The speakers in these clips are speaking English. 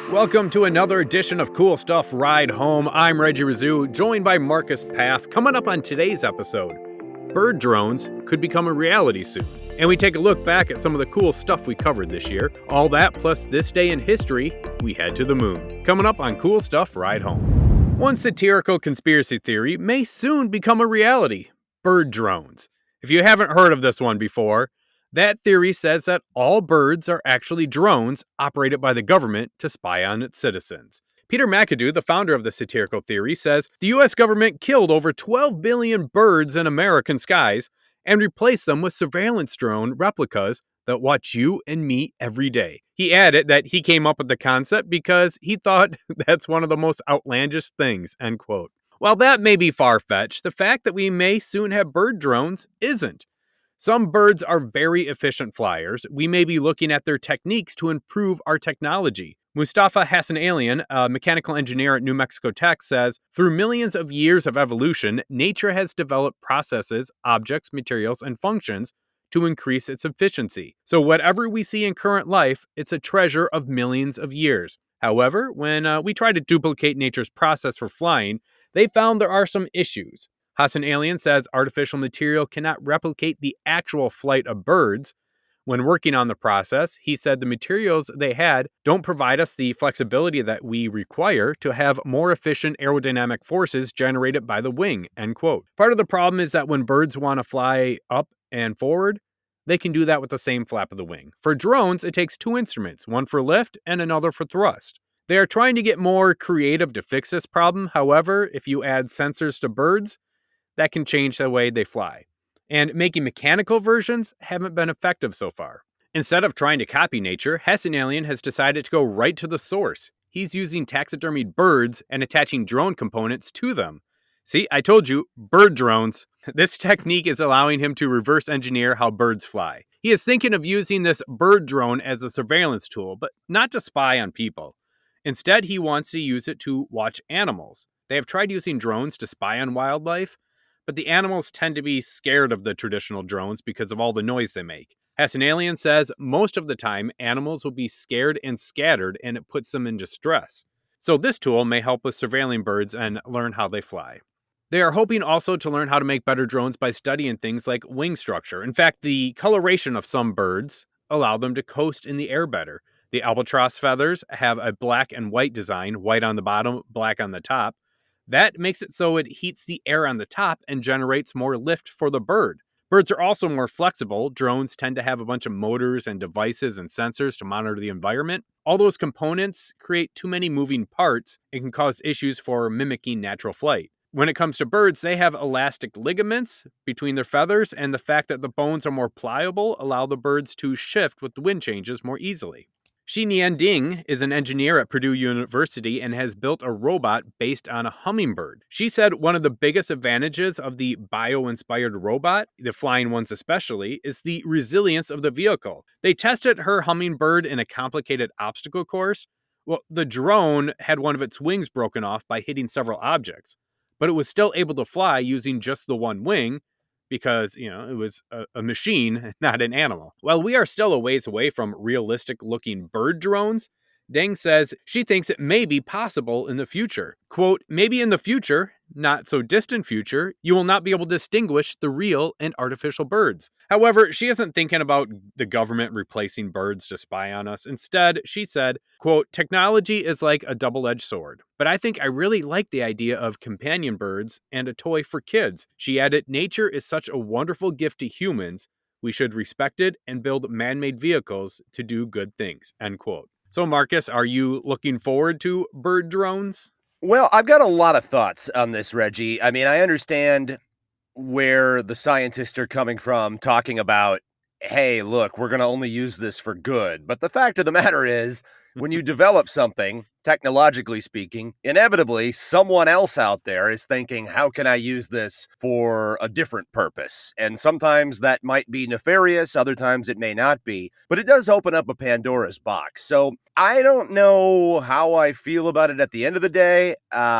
Welcome to another edition of Cool Stuff Ride Home. I'm Reggie Rizzu, joined by Marcus Path. Coming up on today's episode, bird drones could become a reality soon. And we take a look back at some of the cool stuff we covered this year. All that plus this day in history, we head to the moon. Coming up on Cool Stuff Ride Home. One satirical conspiracy theory may soon become a reality: bird drones. If you haven't heard of this one before, that theory says that all birds are actually drones operated by the government to spy on its citizens. Peter McAdoo, the founder of the satirical theory, says the US government killed over 12 billion birds in American skies and replaced them with surveillance drone replicas that watch you and me every day. He added that he came up with the concept because he thought that's one of the most outlandish things, end quote. While that may be far-fetched, the fact that we may soon have bird drones isn't. Some birds are very efficient flyers. We may be looking at their techniques to improve our technology. Mustafa Hassanalian, a mechanical engineer at New Mexico Tech, says, through millions of years of evolution, nature has developed processes, objects, materials, and functions to increase its efficiency. So whatever we see in current life, it's a treasure of millions of years. However, when we try to duplicate nature's process for flying, they found there are some issues. Hassanalian says artificial material cannot replicate the actual flight of birds. When working on the process, he said the materials they had don't provide us the flexibility that we require to have more efficient aerodynamic forces generated by the wing, end quote. Part of the problem is that when birds want to fly up and forward, they can do that with the same flap of the wing. For drones, it takes two instruments, one for lift and another for thrust. They are trying to get more creative to fix this problem. However, if you add sensors to birds, that can change the way they fly. And making mechanical versions haven't been effective so far. Instead of trying to copy nature, Hassanalian has decided to go right to the source. He's using taxidermied birds and attaching drone components to them. See, I told you, bird drones. This technique is allowing him to reverse engineer how birds fly. He is thinking of using this bird drone as a surveillance tool, but not to spy on people. Instead, he wants to use it to watch animals. They have tried using drones to spy on wildlife, but the animals tend to be scared of the traditional drones because of all the noise they make. Hassanalian says most of the time animals will be scared and scattered, and it puts them in distress. So this tool may help with surveilling birds and learn how they fly. They are hoping also to learn how to make better drones by studying things like wing structure. In fact, the coloration of some birds allow them to coast in the air better. The albatross feathers have a black and white design, white on the bottom, black on the top. That makes it so it heats the air on the top and generates more lift for the bird. Birds are also more flexible. Drones tend to have a bunch of motors and devices and sensors to monitor the environment. All those components create too many moving parts and can cause issues for mimicking natural flight. When it comes to birds, they have elastic ligaments between their feathers, and the fact that the bones are more pliable allow the birds to shift with the wind changes more easily. Xinian Ding is an engineer at Purdue University and has built a robot based on a hummingbird. She said one of the biggest advantages of the bio-inspired robot, the flying ones especially, is the resilience of the vehicle. They tested her hummingbird in a complicated obstacle course. Well, the drone had one of its wings broken off by hitting several objects, but it was still able to fly using just the one wing, because, it was a machine, not an animal. While we are still a ways away from realistic-looking bird drones, Deng says she thinks it may be possible in the future. Quote, maybe in the future, not so distant future, you will not be able to distinguish the real and artificial birds. However, she isn't thinking about the government replacing birds to spy on us. Instead, she said, quote, technology is like a double-edged sword, but I think I really like the idea of companion birds and a toy for kids. She added, nature is such a wonderful gift to humans. We should respect it and build man-made vehicles to do good things, end quote. So, Marcus, are you looking forward to bird drones? Well, I've got a lot of thoughts on this, Reggie. I mean, I understand where the scientists are coming from talking about, hey, look, we're going to only use this for good. But the fact of the matter is, when you develop something, technologically speaking, inevitably someone else out there is thinking, how can I use this for a different purpose? And sometimes that might be nefarious, other times it may not be, but it does open up a Pandora's box. So I don't know how I feel about it at the end of the day.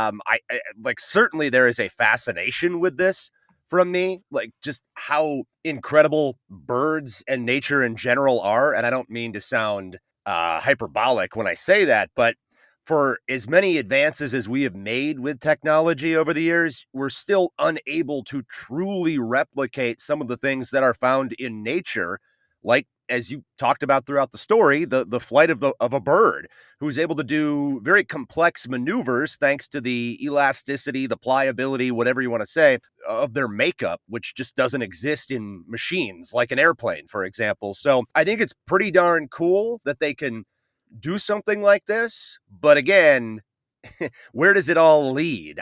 Certainly there is a fascination with this from me, like just how incredible birds and nature in general are. And I don't mean to sound hyperbolic when I say that, but For as many advances as we have made with technology over the years, we're still unable to truly replicate some of the things that are found in nature, like as you talked about throughout the story, the flight of a bird who's able to do very complex maneuvers thanks to the elasticity, the pliability, whatever you want to say, of their makeup, which just doesn't exist in machines like an airplane, for example. So I think it's pretty darn cool that they can do something like this. But again, where does it all lead?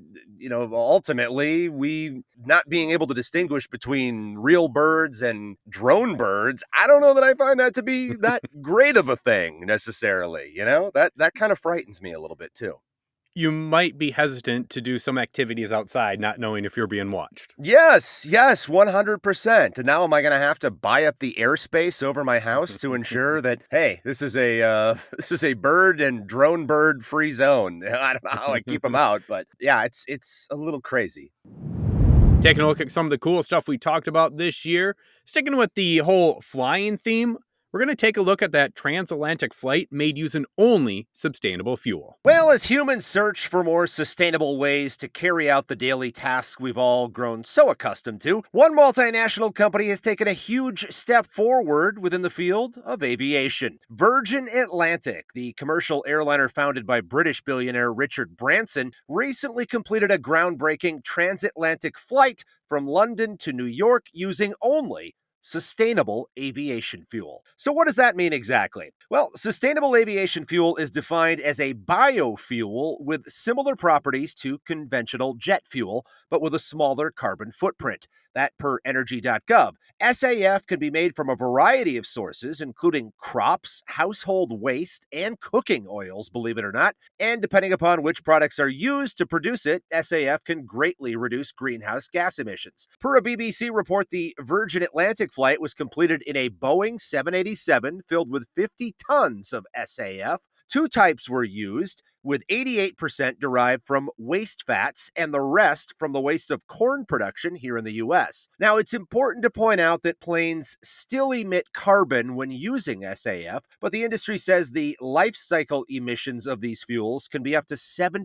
Ultimately, we not being able to distinguish between real birds and drone birds. I don't know that I find that to be that great of a thing necessarily. That kind of frightens me a little bit too. You might be hesitant to do some activities outside, not knowing if you're being watched. Yes, 100%. And now am I going to have to buy up the airspace over my house to ensure that, hey, this is a this is a bird and drone bird free zone. I don't know how I keep them out, but yeah, it's a little crazy. Taking a look at some of the cool stuff we talked about this year, sticking with the whole flying theme, we're going to take a look at that transatlantic flight made using only sustainable fuel. Well, as humans search for more sustainable ways to carry out the daily tasks we've all grown so accustomed to, one multinational company has taken a huge step forward within the field of aviation. Virgin Atlantic, the commercial airliner founded by British billionaire Richard Branson, recently completed a groundbreaking transatlantic flight from London to New York using only sustainable aviation fuel. So, what does that mean exactly? Well, sustainable aviation fuel is defined as a biofuel with similar properties to conventional jet fuel, but with a smaller carbon footprint. That per energy.gov. SAF can be made from a variety of sources, including crops, household waste, and cooking oils, believe it or not. And depending upon which products are used to produce it, SAF can greatly reduce greenhouse gas emissions. Per a BBC report, the Virgin Atlantic flight was completed in a Boeing 787 filled with 50 tons of SAF. Two types were used, with 88% derived from waste fats and the rest from the waste of corn production here in the US. Now, it's important to point out that planes still emit carbon when using SAF, but the industry says the life cycle emissions of these fuels can be up to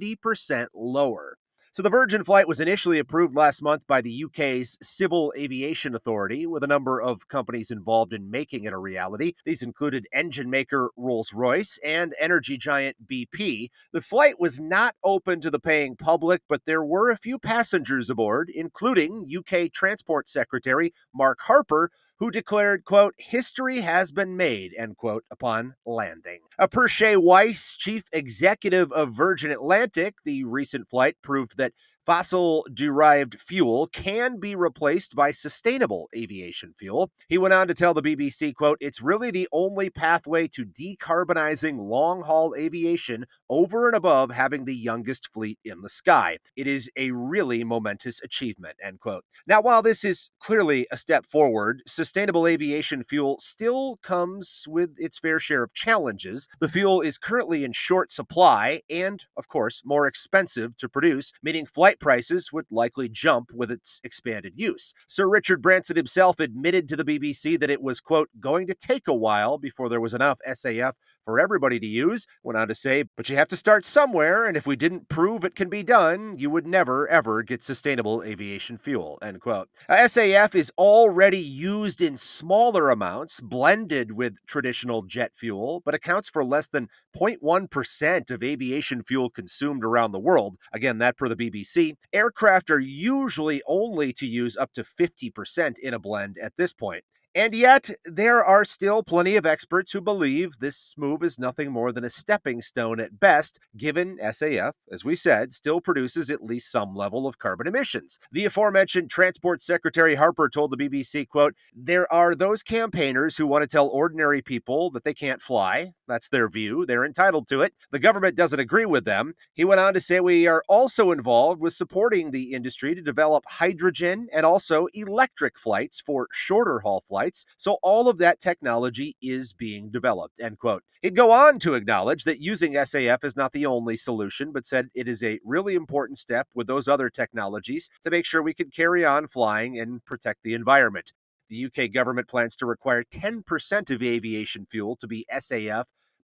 70% lower. So the Virgin flight was initially approved last month by the UK's Civil Aviation Authority, with a number of companies involved in making it a reality. These included engine maker Rolls-Royce and energy giant BP. The flight was not open to the paying public, but there were a few passengers aboard, including UK Transport Secretary Mark Harper, who declared, quote, history has been made, end quote, upon landing. Per Shay Weiss, chief executive of Virgin Atlantic, the recent flight proved that fossil-derived fuel can be replaced by sustainable aviation fuel. He went on to tell the BBC, quote, it's really the only pathway to decarbonizing long-haul aviation over and above having the youngest fleet in the sky. It is a really momentous achievement, end quote. Now, while this is clearly a step forward, sustainable aviation fuel still comes with its fair share of challenges. The fuel is currently in short supply and, of course, more expensive to produce, meaning flight prices would likely jump with its expanded use. Sir Richard Branson himself admitted to the BBC that it was, quote, going to take a while before there was enough SAF for everybody to use. Went on to say, but you have to start somewhere, and if we didn't prove it can be done, you would never, ever get sustainable aviation fuel, end quote. SAF is already used in smaller amounts, blended with traditional jet fuel, but accounts for less than 0.1% of aviation fuel consumed around the world. Again, that per the BBC. Aircraft are usually only to use up to 50% in a blend at this point. And yet, there are still plenty of experts who believe this move is nothing more than a stepping stone at best, given SAF, as we said, still produces at least some level of carbon emissions. The aforementioned Transport Secretary Harper told the BBC, quote, there are those campaigners who want to tell ordinary people that they can't fly. That's their view. They're entitled to it. The government doesn't agree with them. He went on to say, we are also involved with supporting the industry to develop hydrogen and also electric flights for shorter haul flights. So all of that technology is being developed, end quote. He'd go on to acknowledge that using SAF is not the only solution, but said it is a really important step with those other technologies to make sure we can carry on flying and protect the environment. The UK government plans to require 10% of aviation fuel to be SAF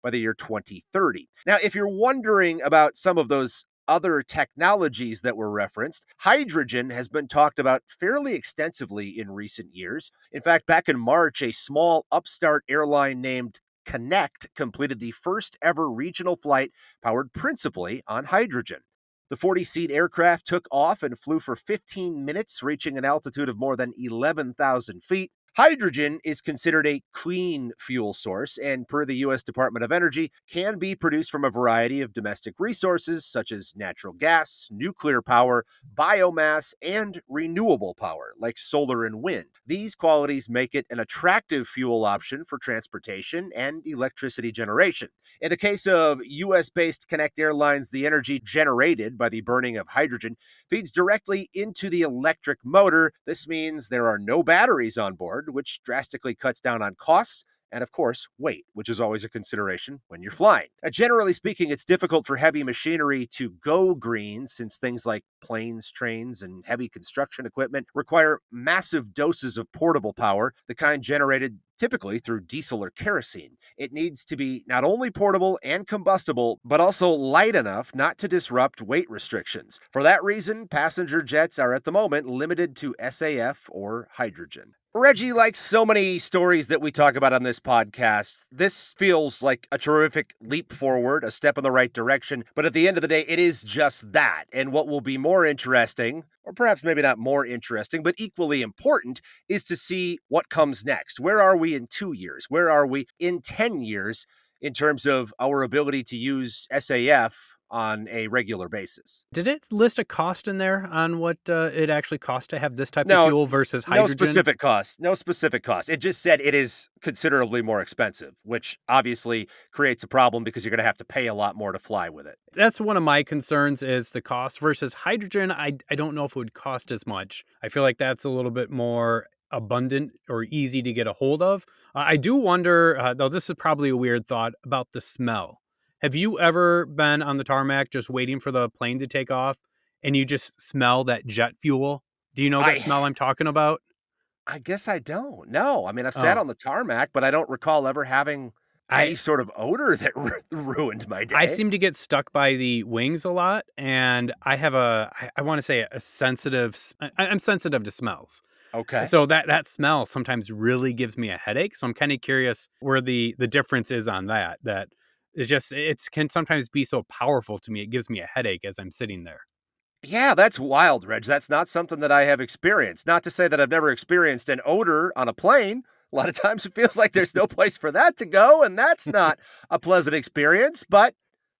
by the year 2030. Now, if you're wondering about some of those other technologies that were referenced, hydrogen has been talked about fairly extensively in recent years. In fact, back in March, a small upstart airline named Connect completed the first ever regional flight powered principally on hydrogen. The 40-seat aircraft took off and flew for 15 minutes, reaching an altitude of more than 11,000 feet. Hydrogen is considered a clean fuel source and, per the U.S. Department of Energy, can be produced from a variety of domestic resources such as natural gas, nuclear power, biomass, and renewable power like solar and wind. These qualities make it an attractive fuel option for transportation and electricity generation. In the case of U.S.-based Connect Airlines, the energy generated by the burning of hydrogen feeds directly into the electric motor. This means there are no batteries on board, which drastically cuts down on costs and, of course, weight, which is always a consideration when you're flying. Generally speaking, it's difficult for heavy machinery to go green since things like planes, trains, and heavy construction equipment require massive doses of portable power, the kind generated typically through diesel or kerosene. It needs to be not only portable and combustible, but also light enough not to disrupt weight restrictions. For that reason, passenger jets are at the moment limited to SAF or hydrogen. Reggie, like so many stories that we talk about on this podcast, this feels like a terrific leap forward, a step in the right direction. But at the end of the day, it is just that. And what will be more interesting, or perhaps maybe not more interesting, but equally important, is to see what comes next. Where are we in 2 years? Where are we in 10 years in terms of our ability to use SAF on a regular basis? Did it list a cost in there on what it actually costs to have this type of No, fuel versus no hydrogen? specific cost. No specific cost. It just said it is considerably more expensive, which obviously creates a problem because you're going to have to pay a lot more to fly with it. That's one of my concerns is the cost versus hydrogen. I don't know if it would cost as much. I feel like that's a little bit more abundant or easy to get a hold of. I do wonder, though this is probably a weird thought, about the smell. Have you ever been on the tarmac just waiting for the plane to take off and you just smell that jet fuel? Do you know that I smell I'm talking about? I guess I don't. No, I mean I've sat Oh, on the tarmac, but I don't recall ever having I any sort of odor that ruined my I day. seem to get stuck by the wings a lot, and I have I want to say a sensitive. I'm sensitive to smells, Okay. so that smell sometimes really gives me a headache. So I'm kind of curious where the difference is on that. That it's just it's can sometimes be so powerful to me. It gives me a headache as I'm sitting there. Yeah, that's wild, Reg. That's not something that I have experienced. Not to say that I've never experienced an odor on a plane. A lot of times it feels like there's no place for that to go, and that's not a pleasant experience, but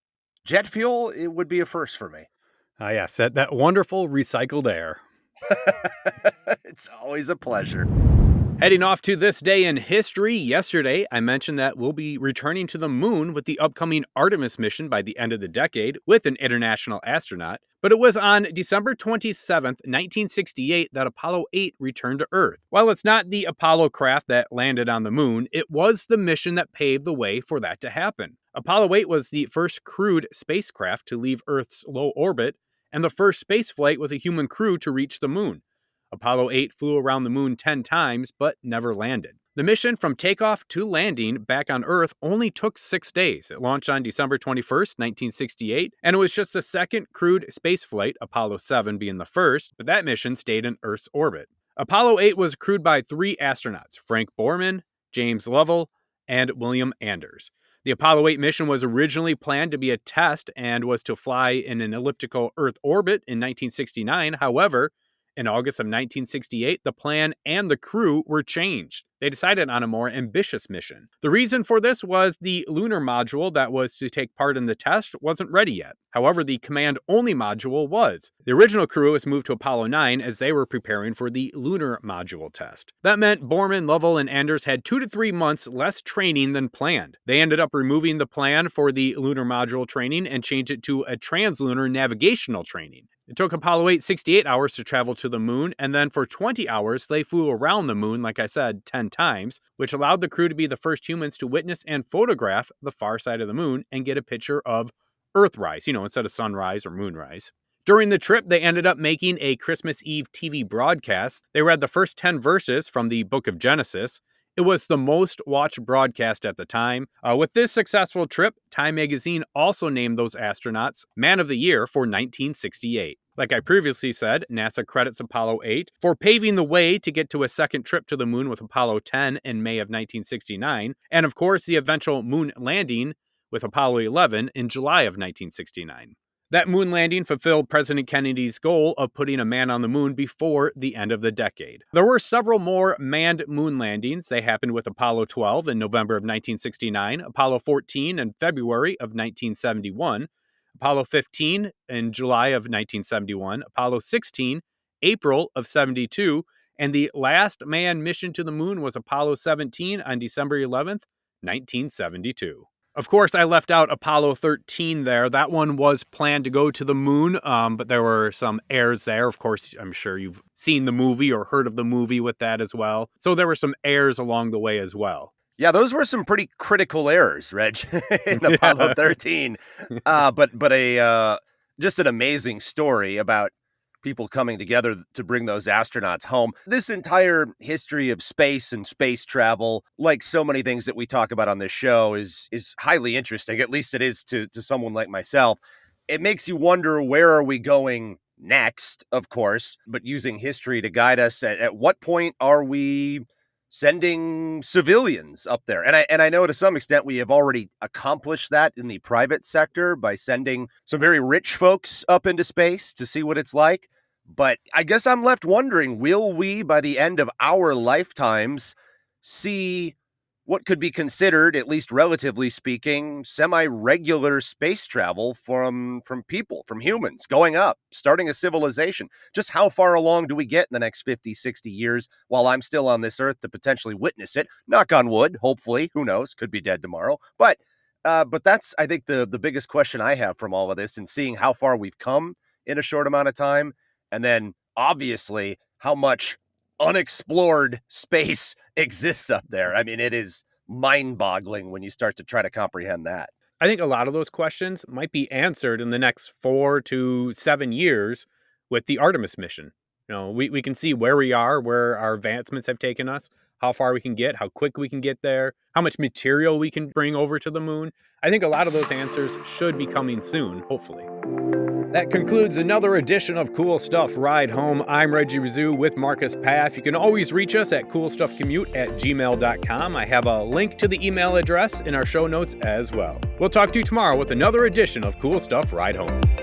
jet fuel, it would be a first for me. Ah, yes, that wonderful recycled air. It's always a pleasure. Heading off to this day in history, yesterday I mentioned that we'll be returning to the moon with the upcoming Artemis mission by the end of the decade with an international astronaut. But it was on December 27th, 1968 that Apollo 8 returned to Earth. While it's not the Apollo craft that landed on the moon, it was the mission that paved the way for that to happen. Apollo 8 was the first crewed spacecraft to leave Earth's low orbit and the first spaceflight with a human crew to reach the moon. Apollo 8 flew around the moon 10 times, but never landed. The mission from takeoff to landing back on Earth only took 6 days. It launched on December 21st, 1968, and it was just the second crewed spaceflight, Apollo 7 being the first, but that mission stayed in Earth's orbit. Apollo 8 was crewed by 3 astronauts, Frank Borman, James Lovell, and William Anders. The Apollo 8 mission was originally planned to be a test and was to fly in an elliptical Earth orbit in 1969. However, in August of 1968, the plan and the crew were changed. They decided on a more ambitious mission. The reason for this was the lunar module that was to take part in the test wasn't ready yet. However, the command-only module was. The original crew was moved to Apollo 9 as they were preparing for the lunar module test. That meant Borman, Lovell, and Anders had 2 to 3 months less training than planned. They ended up removing the plan for the lunar module training and changed it to a translunar navigational training. It took Apollo 8 68 hours to travel to the moon, and then for 20 hours, they flew around the moon, like I said, 10 times, which allowed the crew to be the first humans to witness and photograph the far side of the moon and get a picture of Earthrise, instead of sunrise or moonrise. During the trip, they ended up making a Christmas Eve TV broadcast. They read the first 10 verses from the book of Genesis, It was the most watched broadcast at the time. With this successful trip, Time magazine also named those astronauts Man of the Year for 1968. Like I previously said, NASA credits Apollo 8 for paving the way to get to a second trip to the moon with Apollo 10 in May of 1969, and of course the eventual moon landing with Apollo 11 in July of 1969. That moon landing fulfilled President Kennedy's goal of putting a man on the moon before the end of the decade. There were several more manned moon landings. They happened with Apollo 12 in November of 1969, Apollo 14 in February of 1971, Apollo 15 in July of 1971, Apollo 16, April of 72, and the last manned mission to the moon was Apollo 17 on December 11th, 1972. Of course, I left out Apollo 13 there. That one was planned to go to the moon, but there were some errors there. Of course, I'm sure you've seen the movie or heard of the movie with that as well. So there were some errors along the way as well. Yeah, those were some pretty critical errors, Reg, in Apollo 13. But just an amazing story about people coming together to bring those astronauts home. This entire history of space and space travel, like so many things that we talk about on this show, is highly interesting. At least it is to someone like myself. It makes you wonder, where are we going next, of course, but using history to guide us. At what point are we sending civilians up there? And I know to some extent we have already accomplished that in the private sector by sending some very rich folks up into space to see what it's like. But I guess I'm left wondering, will we, by the end of our lifetimes, see what could be considered, at least relatively speaking, semi-regular space travel from people, from humans, going up, starting a civilization? Just how far along do we get in the next 50, 60 years while I'm still on this earth to potentially witness it? Knock on wood, hopefully, who knows, could be dead tomorrow. But that's, I think, the biggest question I have from all of this, and seeing how far we've come in a short amount of time, and then obviously how much unexplored space exists up there. I mean, it is mind-boggling when you start to try to comprehend that. I think a lot of those questions might be answered in the next 4 to 7 years with the Artemis mission. You know, we can see where we are, where our advancements have taken us, how far we can get, how quick we can get there, how much material we can bring over to the moon. I think a lot of those answers should be coming soon, hopefully. That concludes another edition of Cool Stuff Ride Home. I'm Reggie Rizou with Marcus Paff. You can always reach us at coolstuffcommute@gmail.com. I have a link to the email address in our show notes as well. We'll talk to you tomorrow with another edition of Cool Stuff Ride Home.